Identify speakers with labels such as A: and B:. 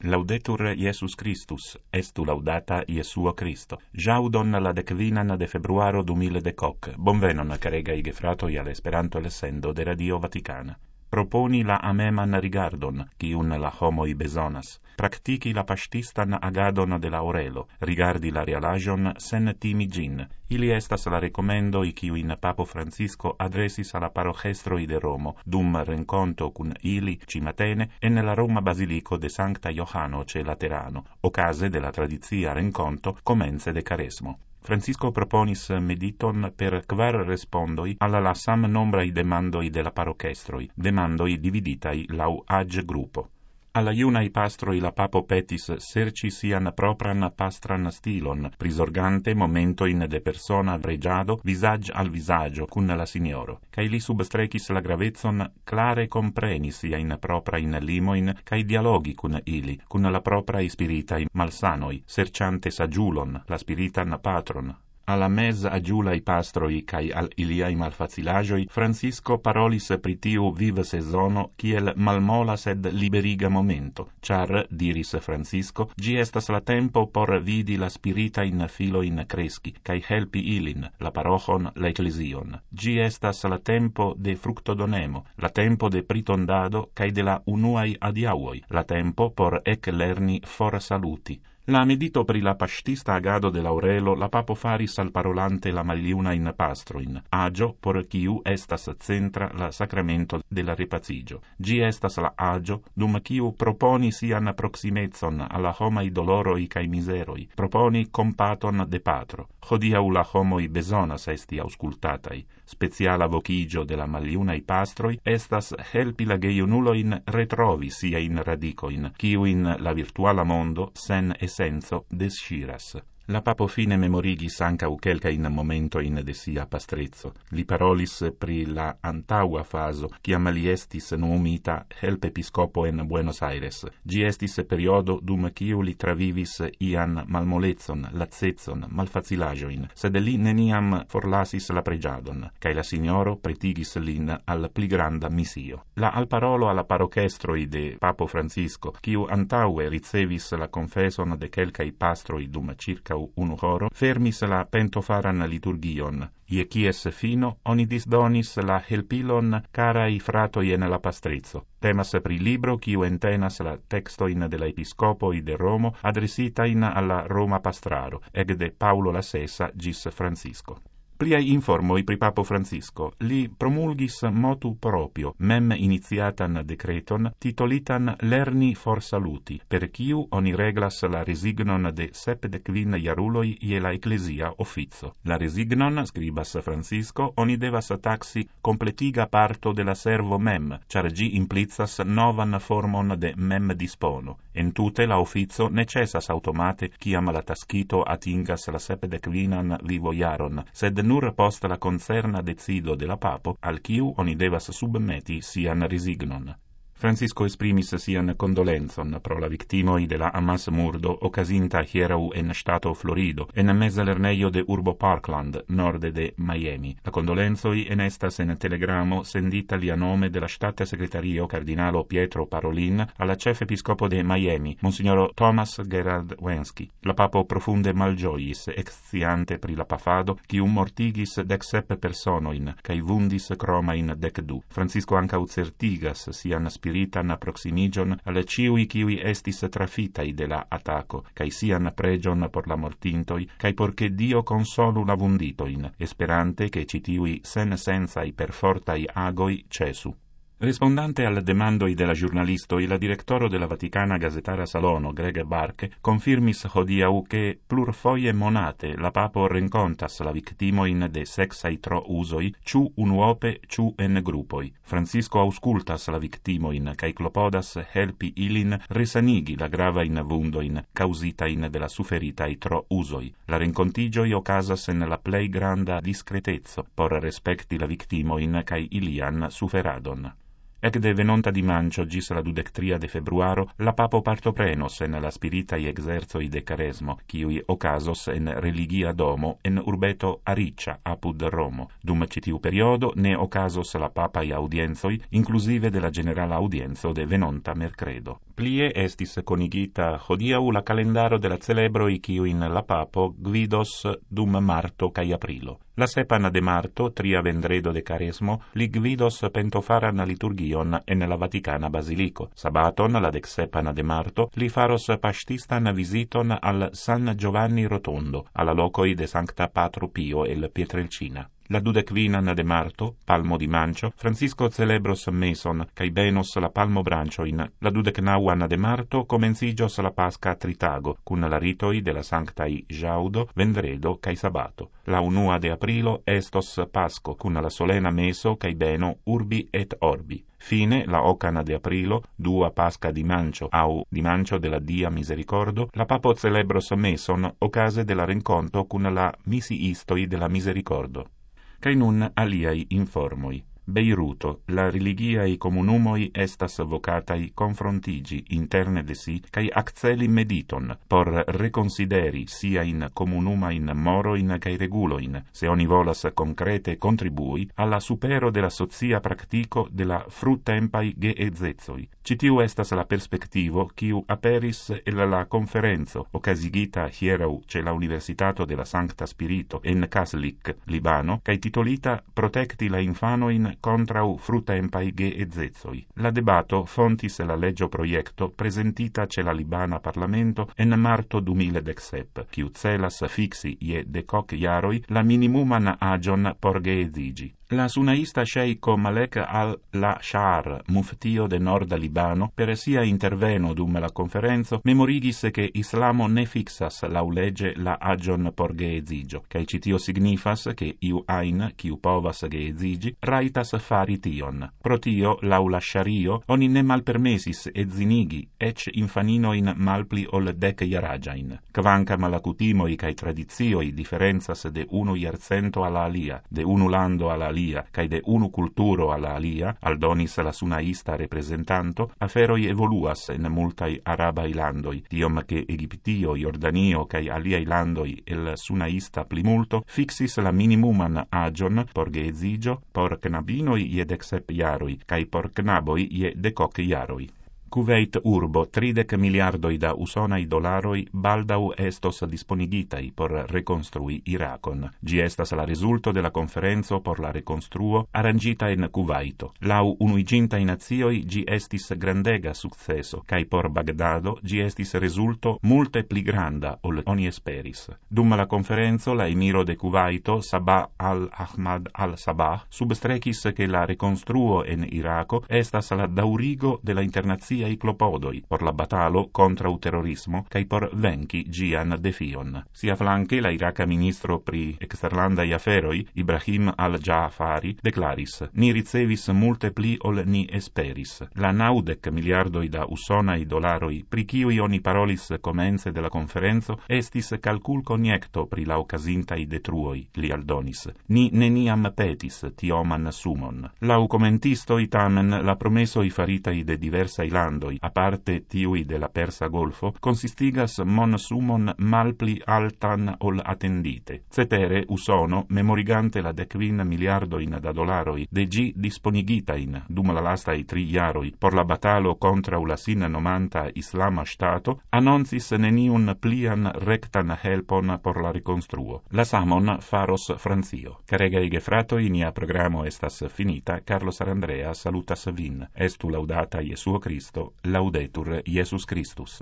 A: Laudetur Iesus Christus, estu laudata Iesuo Christo. Jaudon la decvinan de februaro 2018. Bonvenon, caregai gefratoi al Esperanto lessendo de Radio Vaticana. Proponi la ameman rigardon, cium la homoi besonas. Practici la pastistan agadon de la aurelo, rigardi la realagion sen timi gin. Ili estas la recomendoi ciuin Papo Francisco adresis alla parochestroi de Romo, dum renconto cun ili cimatene en la Roma Basilico de Sancta Johano ce Laterano, ocase de la tradizia renconto comenze de Caresmo. Francisco proponis mediton per quar respondoi alla la sam nombrai demandoi de la parochestroi, demandoi dividitai lau age gruppo. Alla iunai pastroi la papo petis serci sian propran pastran stilon, prisorgante momentoin de persona pregiado visage al visagio cun la signoro, cae li substrecis la gravezzon clare comprenis in proprain limoin, cae dialogi cun ili, cun la proprai spiritai malsanoi, serciante sagiulon, la spiritan patron. Alla mes agiulai pastroi cae al iliai malfacilagioi, Francisco parolis pritiu vive sezono kiel malmola sed liberiga momento, char, diris Francisco, gi estas la tempo por vidi la spirita in filo in cresci, cae helpi ilin, la parochon, la ecclesion. Gi estas la tempo de fructodonemo, la tempo de pritondado, cae de la unuai adiauoi, la tempo por ec lerni for saluti. La medito pri la pastista agado de Laurelo la papo faris al parolante la maliuna in pastroin, agio por ciu estas centra la sacramento de la repacigio. Gi estas la agio dum ciu proponi sian proximezzon alla homai doloroi cae miseroi, proponi compaton de patro. Hodiau la homoi besonas esti auscultatai. Speciala vocigio de la maliunai pastroi estas helpi la geiunuloin retrovi sia in radicoin, ciuin la virtuala mondo sen essenzo desciras. La papo fine memorigis ancau quelcain momentoin de sia pastrezzo. Li parolis pri la antaua faso, ciam li estis nomita help episcopo en Buenos Aires. Gi estis periodo dum ciu li travivis ian malmolezzon, lazezzon, malfacilagioin, sed li neniam forlasis la pregiadon, cae la signoro pretigis lin al pli granda missio. La alparolo alla parochestroi de Papo Francisco, ciu antaue ricevis la confeson de quelcai pastroi dum circa unu horo, fermis la pentofaran liturgion, ie cies fino oni disdonis la helpilon carai fratoi en la pastrezzo. Temas pri libro quiu entenas la textoin de la episcopoi de Romo adresitain alla Roma pastraro, ec de Paulo la Sesa gis Francisco. Pliai informoi pri Papo Francisco, li promulgis motu proprio, mem iniziatan decreton, titolitan Lerni for saluti, per ciu oni reglas la resignon de 75 iaruloi ie la ecclesia officio. La resignon, scribas Francisco, oni devas taxi completiga parto de la servo mem, char gi implicas novan formon de mem dispono. En tute la officio necessas automate, ciam la tascito atingas la 75 vivo iaron, sed nur post la concerna decido de la papo, al ciu oni devas submeti sian resignon. Francisco esprimis sian condolenzon pro la victimoi de la Hamas murdo occasinta hierau en stato Florido, en meza lerneio de Urbo Parkland, norde de Miami. La condolenzoi en estas en telegramo sendita li a nome de la State Secretario Cardinalo Pietro Parolin alla chef episcopo de Miami, Monsignor Thomas Gerard Wensky. La papo profunde malgiois, exciante pri la pafado, cium mortigis 17 personoin, cae vundis cromain 12. Francisco ancau certigas sian spiritan proximigion alle ciui ciui estis trafitai de la ataco, cae sian pregion por la mortintoi, cae porche Dio consolu la vunditoin, esperante che citiui sen sensai per fortai agoi cesu. Rispondante al demandoi della giornalistoi, la directoro della Vaticana Gazetara Salono, Greg Barke, confirmis hodiau che plurfoie monate la papo rencontas la victimoin de sexai tro usoi, ciu unuope, ciu en gruppoi. Francisco auscultas la victimoin, cae clopodas helpi ilin resanigi la gravain vundoin, causitain de la suferitai tro usoi. La rencontigioi ocasas en la plei granda discretezzo, por respecti la victimoin cae ilian suferadon. Ec de venonta dimancio gis la 23 de februaro, la papo partoprenos en la spiritai exerzoi de Caresmo, ciui ocasos en religia domo en urbeto Ariccia, apud Romo. Dum citiu periodo ne ocasos la papai audienzoi, inclusive de la generala audienzo de venonta mercredo. Plie estis conigita hodiaŭ la kalendaro de la celebroj kiujn la papo gvidos dum marto kaj aprilo. La sepan de marto, tria vendredo de Caresmo, li gvidos pentofaran liturgion en la Vaticana Basilico. Sabaton, la 17 de marto, li faros pastistan visiton al San Giovanni Rotondo, alla locoi de Sancta Patro Pio el Pietrelcina. La 25 de marto, palmo di mancio, Francisco celebros meson, cae benos la palmo brancioin. La 29 de marto, comencigios la Pasca tritago, cun la ritoi de la Sanctai Jaudo, vendredo, cae sabato. La 1 de aprilo estos Pasco, cun la solena meso, cae beno, urbi et orbi. Fine, la 8 de aprilo, dua Pasca di mancio, au di mancio de la Dia Misericordo, la papo celebros meson, ocase de la renconto cun la misiistoi de la Misericordo. Cae nun aliai informoi. Beiruto, la religiae comunumoi estas vocatai confrontigi interne de si, cae acceli mediton, por reconsideri sia in comunumain moroin cae reguloin, se oni volas concrete contribui alla supero de la socia practico de la fruttempai geedzezoi. Citiu estas la perspectivo quiu aperis el la conferenzo occasigita hierau ce la Universitato de la Sancta Spirito en Kaslik, Libano, cae titolita Protecti la infanoin contrau fruttempai geedzezoi. La debato fontis la legio proiecto presentita ce la Libana Parlamento en marto 2017, quiu celas fixi je decoc jaroi la minimuman agion por geedzigi. La sunaista Sheiko Malek al-Shar, muftio de Norda Libano, per sia interveno dum la conferenzo, memorigis che Islamo ne fixas laulegge la agion por geedzigio, cae citio signifas che iu ain, quiu povas geedzigi, raitas fari tion. Pro tio, lau la Shario, oni ne malpermesis edzinigi, ec infaninoin malpli ol 10 jaragiain. Kvankam la cutimoi cae tradizioi differenzas de unu jarcento alla alia, de unu lando alla alia, cae de unu culturo alla alia, aldonis la sunaista representanto, aferoi evoluas en multai arabai landoi, tiom che Egiptio, Jordanio, cae aliai landoi el sunaista plimulto, fixis la minimuman agion por geedzigio, por knabinoi je 17 jaroi, cae por knaboi je 10 jaroi. Kuwait urbo 30 miliardoi da usonai dolaroi baldau estos disponigitai por reconstrui Irakon. Gi estas la resulto de la conferenzo por la reconstruo arrangita en Kuwaito. Lau unuigintai nazioi gi estis grandega successo, cae por Bagdado gi estis resulto multe pli granda ol oni esperis. Dum la conferenzo la emiro de Kuwaito, Sabah al-Ahmad al-Sabah, substrecis che la reconstruo en Irako estas la daurigo de la internazia i clopodoi por la batalo contra u terrorismo cae por venci gian defion. Sia flanque la Iraka ministro pri exterlandai aferoi, Ibrahim al-Jafari, declaris: "Ni ricevis multe pli ol ni esperis. La 90 miliardoi da usonai dolaroi pri kiui oni parolis comence de la conferenzo estis calcul coniecto pri la occasintai detruoi", li aldonis. "Ni neniam petis tioman sumon." Lau commentistoi tamen la promesoi faritai de diversai landoi, aparte tiui de la Persa Golfo, consistigas monsumon malpli altan ol attendite. Cetere, Usono, memorigante la 15 miliardoin da dolaroi de gi disponigitain dum la lastai 3 jaroi por la batalo contra la sin nomanta Islama Stato, annoncis neniun plian rectan helpon por la reconstruo. La samon faros Francio. Caregai gefratoi, nia programo estas finita. Carlos Arandrea salutas vin. Estu laudata Iesuo Christo, laudetur Iesus Christus.